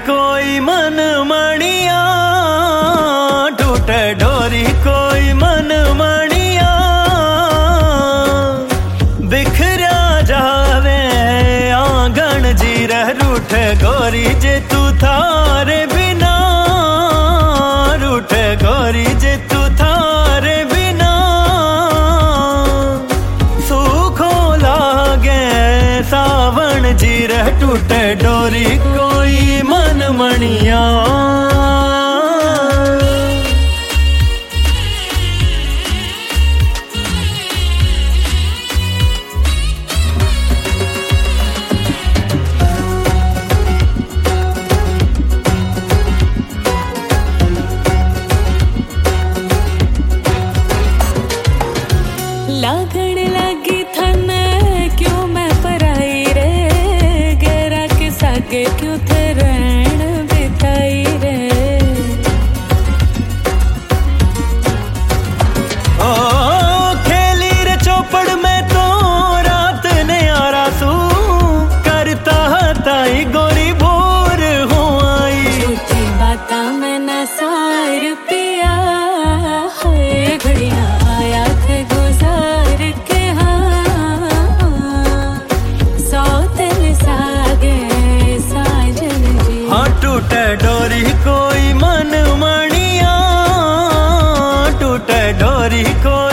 कोई मन मणिया, टूटे डोरी कोई मन मणिया। बिखरा जावे आंगन जीरे रूठे गोरी जे तू थारे बिना, रूठे गोरी जे तू थारे बिना। सूखो लागे सावन जीरे टूटे डोरी कोई मन मणिया। लागण लगी थने क्यों मैं पराई रे, गहरा के सागे क्यों थे रहन बिताई रे। ओ खेली रे चौपड़ में तो रात ने आरा सू, करता ताई गोरी भोर हो आई। झूठी बाता में न सार पिया, है घड़िया आया थे गुजार के। टूटे डोरी कोई मन मणिया, टूटे डोरी कोई